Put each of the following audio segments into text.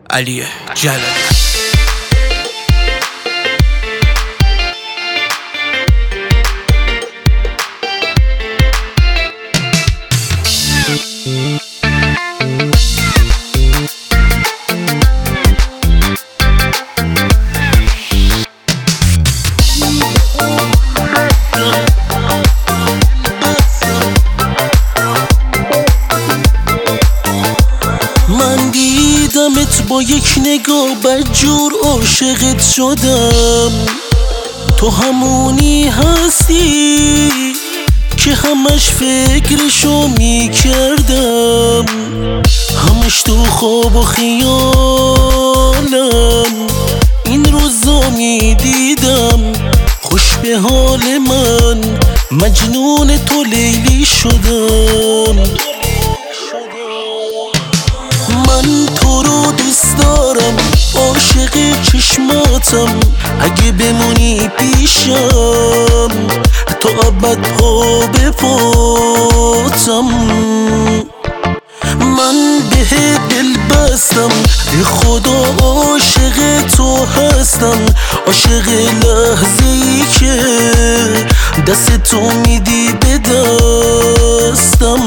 علی جلالی. من دیدمت با یک نگاه بدجور عاشقت شدم. تو همونی هستی که همش فکرشو میکردم، همش تو خواب و خیالم این روزا میدیدم. خوش به حال من، مجنون تو لیلی شدم. من تو رو دوست دارم، عاشق چشماتم. اگه بمونی پیشم تا ابد پا به پاتم. من بهت دل بستم، به خدا عاشق تو هستم. عاشق لحظه‌ای که دست تو میدی به دستم.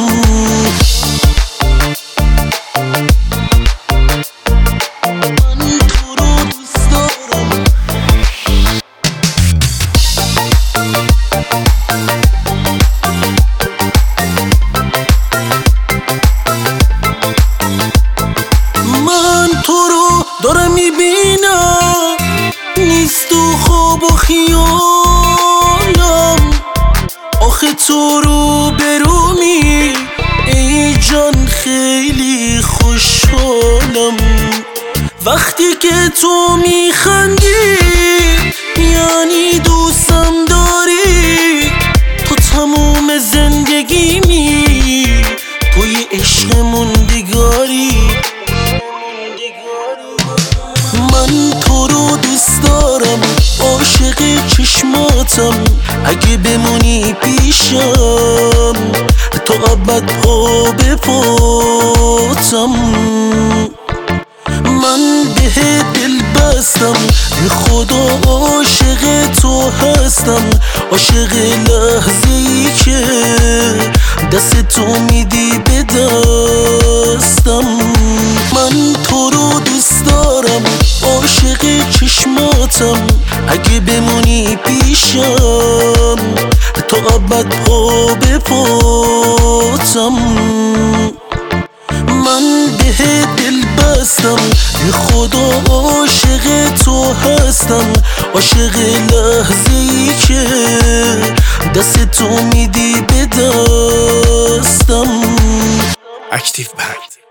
دارم میبینم نیست تو خواب و خیالم. آخه تو رو برومی ای جان خیلی خوشحالم. وقتی که تو میخندی یعنی دوستم داری. تو تموم زندگیمی، توی عشق موندگاری. من تو رو دوست دارم، عاشق چشماتم. اگه بمونی پیشم تا ابد پا به پاتم. من بهت دل بستم، به خدا عاشق تو هستم. عاشق لحظه‌ای که دست تو میدی به دستم. من تو رو دوست دارم، عاشق چشماتم. اگه بمونی پیشم تا ابد پا به پاتم. من بهت دل بستم، به خدا عاشق تو هستم. عاشق لحظه‌ای که دست تو میدی به دستم. اکتیو بند.